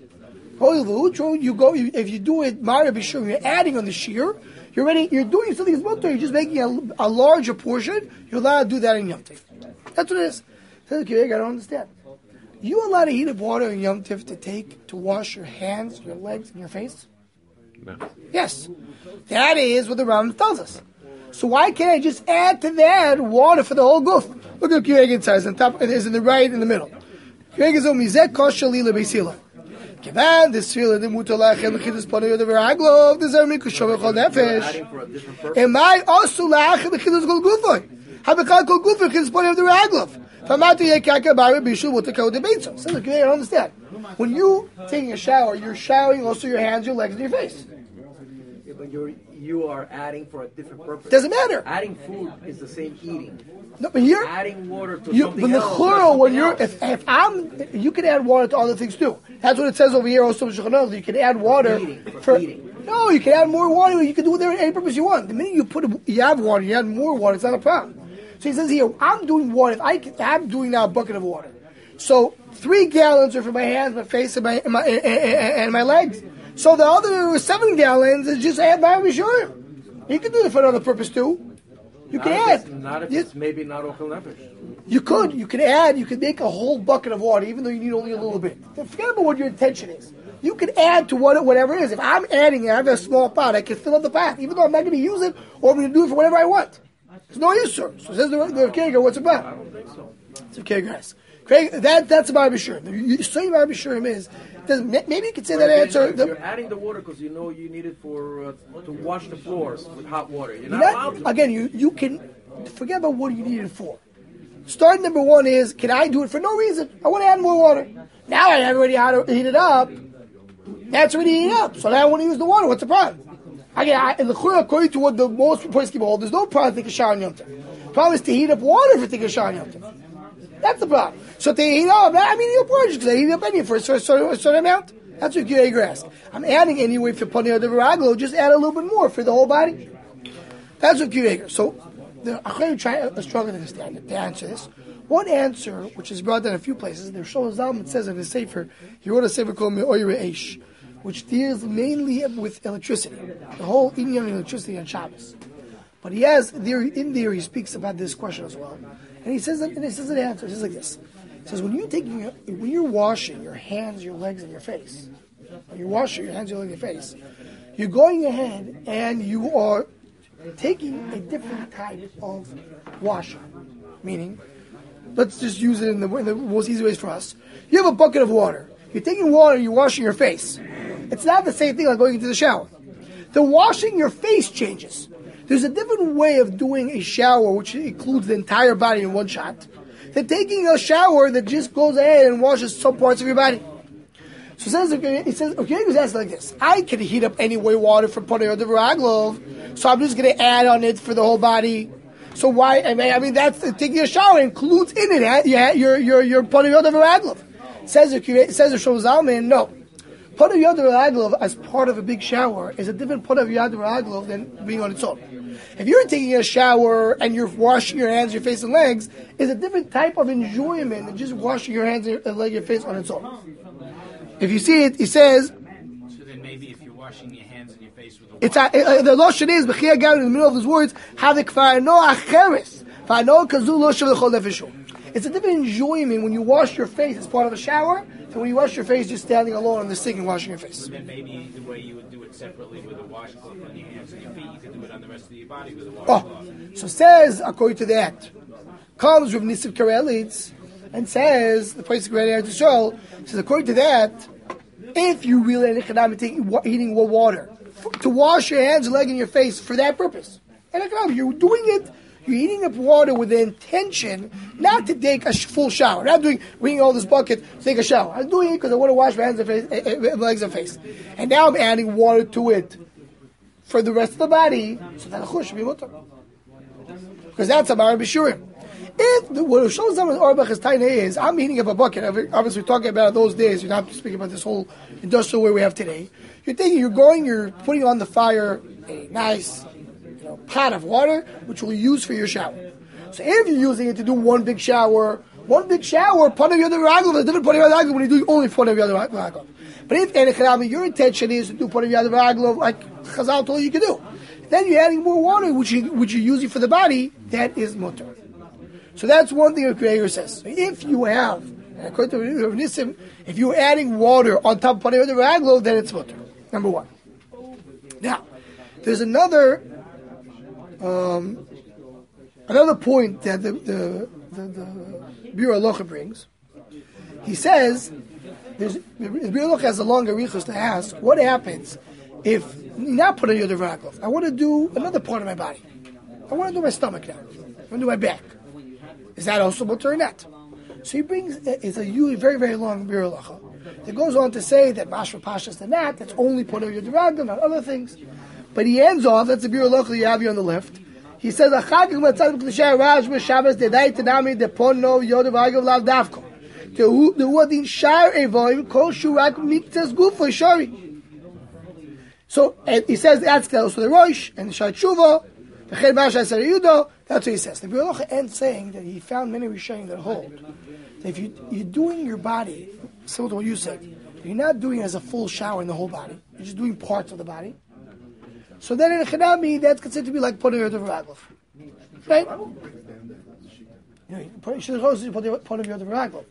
You go, if you do it, Mara Bishur, you're adding on the shear, you're ready, you're doing something as mutter, you're just making a, a larger portion, you're allowed to do that in Yom Tov. That's what it is. Says the I don't understand. You allowed to heat up water in Yom Tov to take, to wash your hands, your legs, and your face? No. Yes. That is what the Rambam tells us. So why can't I just add to that water for the whole goof? Look at Kivegan says, on top, it is in the right, in the middle. Kivegan says, Mizek kosh shalila beisila. Kivan, this feel the mutalachem, the chidus panu the veraglov, the zermi kushav chol nefesh. Adding for a different purpose. Am I also lachem the chidus kol gufoy? Habekal kol gufoy, chidus panu the veraglov. Famatu yekaka bari bishul mutakau de beitzo. Says the Kivegan, I don't understand. When you taking a shower, you're showering also your hands, your legs, and your face. Yeah, but you're you are adding for a different purpose. Doesn't matter. Adding food is the same eating. No, but here, Adding water to you, something when the else. churro, when something you're, else. if, if I'm, you can add water to other things too. That's what it says over here. Also, in Shulchan Aruch, you can add water Eating, for for. eating. No, you can add more water. You can do it there any purpose you want. The minute you put, you have water, you add more water. It's not a problem. So he says here, I'm doing water. If I can, I'm doing now a bucket of water. So three gallons are for my hands, my face, and my and my, and, and, and my legs. So the other seven gallons is just add my Mishur. You can do it for another purpose too. You Not can if add. it's- Not if You- it's maybe not Ochel Nefesh. You could. You could add. You could make a whole bucket of water, even though you need only a little bit. Forget about what your intention is. You could add to what whatever it is. If I'm adding it, I have a small pot. I can fill up the pot, even though I'm not going to use it, or I'm going to do it for whatever I want. There's no issue. So says the the Keger, what's it about? I don't think so. So Keger guys, Okay, that that's about Bishurim. You say about Bishurim is does, maybe you could say that answer. You're adding the water because you know you need it for uh, to wash the floors with hot water. You're not, not allowed to. Again, you you can forget about what you need it for. Start number one is, can I do it for no reason? I want to add more water. Now I have already had to heat it up. That's already heated up. So now I want to use the water. What's the problem? Again, I, in the Chura, according to what the most places keep hold, there's no problem to take a shower in Yom Tov. The problem is to heat up water for taking a shower in Yom Tov. That's the problem. So to heat up, I mean, heat up water because I heat up any for a certain, certain, certain amount. That's what you ask. I'm adding anyway for putting out the Viraglo, just add a little bit more for the whole body. That's what you So the Achayim try to struggle to understand it, to answer this. One answer, which is brought down in a few places, the Rosh Zalman says in his Sefer, he wrote a Sefer called Me'oyer Eish, which deals mainly with electricity, the whole Indian electricity on Shabbos. But he has there in there he speaks about this question as well, and he says and he says an answer. He says like this: he says when you taking your, when you're washing your hands, your legs, and your face, when you're washing your hands, your legs, and your face, you're going ahead and you are taking a different type of washing, meaning. Let's just use it in the, in the most easy ways for us. You have a bucket of water. You're taking water, you're washing your face. It's not the same thing like going into the shower. The washing your face changes. There's a different way of doing a shower which includes the entire body in one shot than taking a shower that just goes ahead and washes some parts of your body. So it says, okay, it says, okay, it says like this. I can heat up any way water for putting on the Viraglov, so I'm just going to add on it for the whole body. So why? I mean, I mean that's taking a shower includes in it. Yeah, you're you're you're putting on the Viraglov. Says the says the Shlomo Zalman, no. Put of Yad V'Raglov as part of a big shower is a different put of Yad V'Raglov than being on its own. If you're taking a shower and you're washing your hands, your face, and legs, is a different type of enjoyment than just washing your hands and leg, your face on its own. If you see it, he says. So then maybe if you're washing your hands and your face with a It's a, uh, the lotion is b'chiyah gav in the middle of those words. Havik no acheres fa'no kazu lotion l'chol nefeshu. It's a different enjoyment when you wash your face as part of a shower than when you wash your face just standing alone on the sink and washing your face. Then maybe the way you would do it separately with a washcloth on your hands and your feet, you could do it on the rest of your body with a washcloth. Oh, so says according to that, comes Rav Nissim Karelitz and says the place Granny to show says according to that, if you really are eating water to wash your hands, leg, and your face for that purpose, and you're doing it. You're heating up water with the intention not to take a full shower. I'm not doing bringing all this bucket to take a shower. I'm doing it because I want to wash my hands and face, uh, legs and face. And now I'm adding water to it for the rest of the body. So that chush should be mutter. Because that's a Mara B'Shurim. If the, what shows them with Arbach is tiny is, I'm heating up a bucket. Obviously, we're talking about those days. You're not speaking about this whole industrial way we have today. You're thinking, you're going, you're putting on the fire a nice pot of water, which will use for your shower. So if you're using it to do one big shower, one big shower, part of your other raglav is different part of your other raglav when you do only part of your other raglav. But if Enechrami, your intention is to do part of your other raglav, like Chazal told you you can do, then you're adding more water, which you, which you're using for the body, that is mutter. So that's one thing the Creator says. So if you have, and according to Rav Nissim, if you're adding water on top of part of your other raglav, then it's mutter. Number one. Now, there's another Um, another point that the the, the, the Biur Halacha brings, he says, there's, the Biur Halacha has a longer richus to ask, what happens if not put on your Raglav? I want to do another part of my body. I want to do my stomach now. I want to do my back. Is that also mutter or not? So he brings, it's a very, very long Biur Halacha. It goes on to say that Mashra Pashas the Nat, that's only put on your Raglav, not other things. But he ends off, that's the Biur Halacha you have here on the left. He says, Achagig matzadim k'lishay raj b'Shabbos dedai tenami depono yodav agav lav davko. Tehu adin shar evoim kol shurak miktas gufo shari. So and he says that's also the Rosh and the Shai Tshuva, the Ched Masha Ser Yudo. That's what he says. The Biur Halacha ends saying that he found many Rishonim that hold that if you you're doing your body similar to what you said, you're not doing it as a full shower in the whole body. You're just doing parts of the body. So then in a Chanami, that's considered to be like putting your Raglav. Right? You should also put of your Raglav.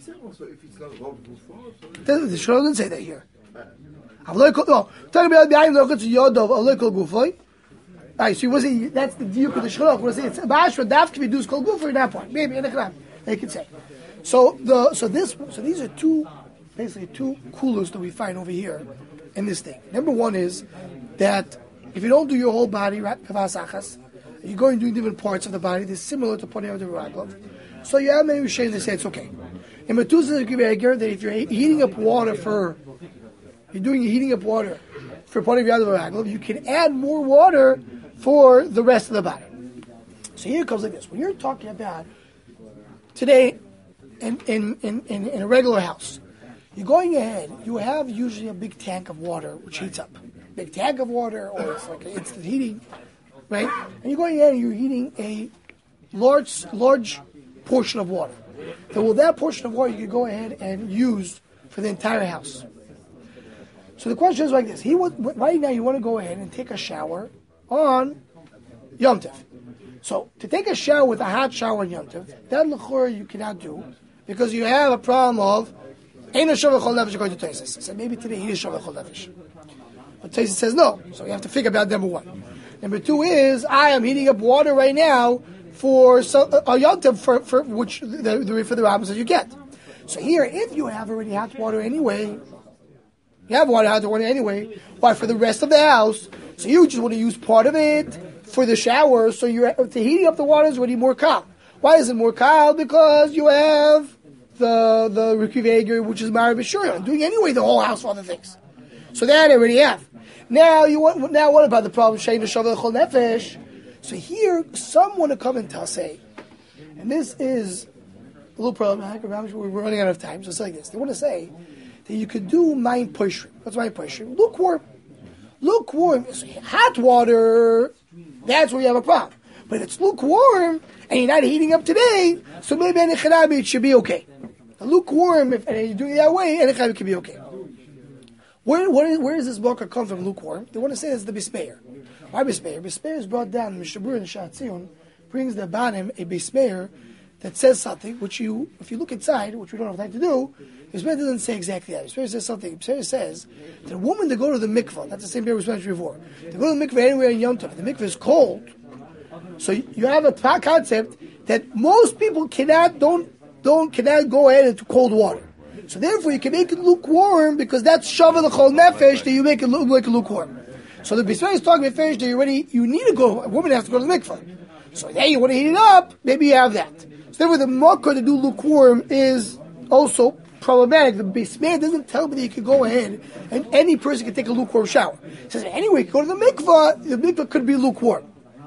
The Shul doesn't say that here. No, talking about the Ayin Lochitz Yodov, Aloikol Gufoy. Alright, so was it, that's the Diuk of the Shul. Was it, it's Bashra, Daf, can we do Skol Gufoy in that point? Maybe in a Chanami, they could say. So the so this so these are two basically two kulas that we find over here in this thing. Number one is that if you don't do your whole body, right, kavasachas, you're going to do different parts of the body. They're similar to putting out the raglav. So you have many Rishonim that say it's okay. Number two is that if you're heating up water for you're doing heating up water for putting out the raglav, you can add more water for the rest of the body. So here it comes like this. When you're talking about today in in, in, in in a regular house, you're going ahead, you have usually a big tank of water which heats up. Big tank of water, or it's like instant heating, right? And you're going ahead and you're heating a large large portion of water. So with that portion of water you can go ahead and use for the entire house. So the question is like this. He would, right now you want to go ahead and take a shower on Yom Tov. So to take a shower with a hot shower on Yom Tov, that l'chora you cannot do because you have a problem of Ein Shavach Chol Nefesh according to Tosfos. So maybe today he is Shavach Chol Nefesh. But Tosfos says no. So you have to think about number one. Number two is I am heating up water right now for so, a Yom Tov for, for which the, the for the rabbis that you get. So here, if you have already hot water anyway, you have water hot water anyway. Why for the rest of the house? So you just want to use part of it for the shower. So you're to heating up the water is already more calm. Why is it more calm? Because you have the the Rikuv which is Mari B'Shur, doing anyway the whole house for other things. So that I already have. Now you want now what about the problem Shein Shavach Chol Nefesh? So here some want to come and tell say, and this is a little problematic. We're running out of time, so it's like this. They want to say that you could do Mayim Poshrim. What's Mayim Poshrim? Lukewarm. Lukewarm is hot water. That's where you have a problem. But if it's lukewarm and you're not heating up today, so maybe Enichanabi it should be okay. A lukewarm, if and you're doing it that way, Enichanabi can be okay. Where, what is, where does this book come from, lukewarm? They want to say it's the Bismeir. Why Bismeir? Bismeir is brought down, Mishabur and Shatzion brings the Banim a Bismeir that says something, which you, if you look inside, which we don't have time to do, Bismeir doesn't say exactly that. Bismeir says something. Bismeir says that a woman to go to the mikvah, that's the same Bismeir we mentioned before, to go to the mikvah anywhere in Yom Tov, the mikvah is cold, so you have a concept that most people cannot, don't, don't, cannot go ahead into cold water. So therefore you can make it lukewarm because that's Shavach Chol Nefesh that you make it, make it lukewarm. So the Bismillah is talking about fish that you already, you need to go, a woman has to go to the mikvah. So then you want to heat it up, maybe you have that. So therefore the makkah to do lukewarm is also problematic. The Bismillah doesn't tell me that you can go ahead and any person can take a lukewarm shower. It says anyway, go to the mikvah, the mikvah could be lukewarm.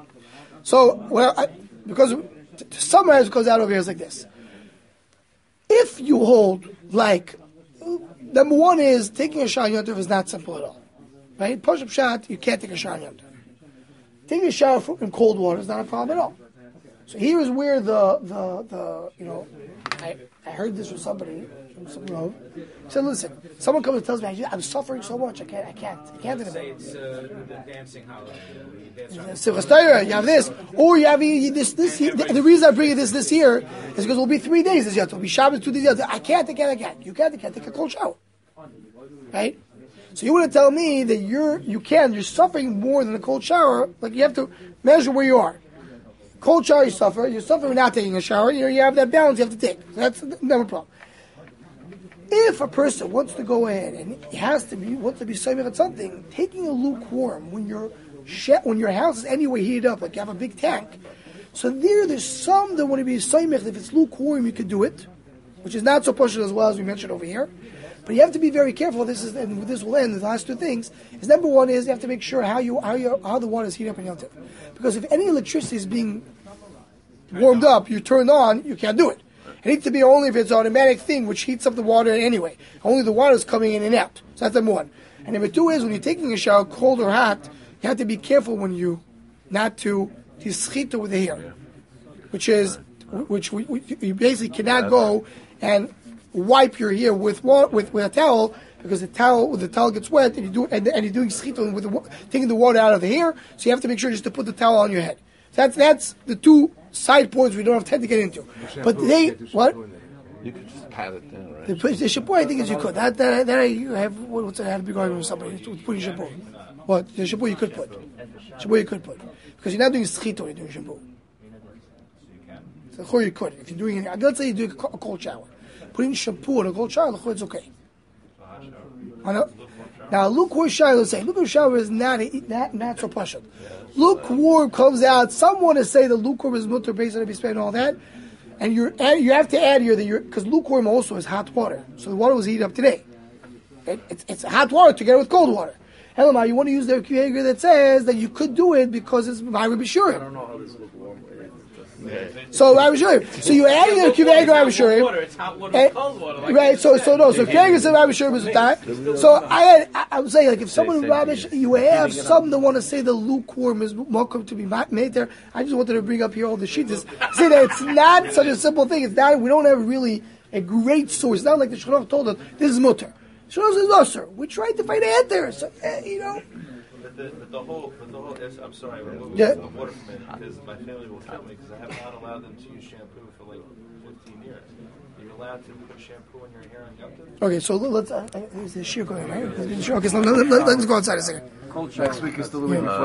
So, well, I, because to, to summarize what goes out over here is like this. If you hold, like, number one is taking a shower Yom Tov is not simple at all. Right? Push-up shot, you can't take a shower in Yom Tov. Taking a shower in cold water is not a problem at all. So here is where the, the, the you know, I, I heard this from somebody, from some road. He said, listen, someone comes and tells me, I'm suffering so much, I can't, I can't, I can't do it. It's uh, the dancing holiday. You have this, or you have this, this here. The, the reason I bring this this year is because it will be three days this year. It will be Shabbos, two days. I can't, I can't, I can't. You can't, you can't take a cold shower. Right? So you want to tell me that you're, you can, you're suffering more than a cold shower, like you have to measure where you are. Cold shower you suffer, you're suffering without taking a shower, you know, you have that balance you have to take. So that's never a problem. If a person wants to go ahead and he has to be, wants to be soymech at something, taking a lukewarm when your when your house is anyway heated up, like you have a big tank, so there, there's some that want to be soymech, if it's lukewarm you could do it, which is not so pushing as well as we mentioned over here. But you have to be very careful. This is, and this will end. The last two things is number one is you have to make sure how you how you how the water is heated up in Yom Tov, because if any electricity is being warmed up, you turn on, you can't do it. It needs to be only if it's an automatic thing which heats up the water anyway. Only the water is coming in and out. So that's number one. And number two is when you're taking a shower, cold or hot, you have to be careful when you not to tischita with the hair, which is which we, we, you basically cannot go and wipe your hair with water, with, with a towel, because the towel the towel gets wet and you do and, and you're doing schita with the, taking the water out of the hair. So you have to make sure just to put the towel on your head. So that's that's the two side points we don't have time to get into. But they what you could just pat it down, right? the, the shampoo I think is you could that that, that I you have what's that I had a big argument with somebody putting shampoo. What the shampoo you could put shampoo you could put because you're not doing schita, you're doing shampoo. So or you could. If you're doing it, let's say you're doing a co- a cold shower. Putting shampoo in a cold shower, it's okay. I know. Now, lukewarm shower, let's say, lukewarm shower is not, a, not, not so pashut. Lukewarm comes out, some want to say that lukewarm is mutter based on the bispe and all that, and you're, you have to add here that you're, because lukewarm also is hot water. So the water was heated up today. It, it's, it's hot water together with cold water. Hello, you want to use the Kivegger that says that you could do it because it's Rabbi I Bishurim. don't know how this lukewarm is. So Rabbi Bishurim. So you add the Kivegger Rabbi Bishurim. It's hot water with cold water. Like Right, you so said. so no, so Kivegger said Rabbi Bishurim is time. So I had, I, I would say like if someone same Rabbi, thing. you have some that want to say the lukewarm is welcome to be ma- made there. I just wanted to bring up here all the sheets. Say that it's not such a simple thing. It's not. We don't have really a great source. It's not like the Shulchan told us this is mutter. Shulchan says no, sir. We tried to find out there. So eh, you know. But the, but the whole, but the whole. Is, I'm sorry, we're moving Yeah. to the water from it because my family will kill me because I have not allowed them to use shampoo for like fifteen years. You're allowed to put shampoo in your hair on Yom Tov? Okay, so let's. Uh, uh, is the shir going right? Okay, so let, let, let, let's go outside a second. Cold shower. Next week is the Louis Yeah.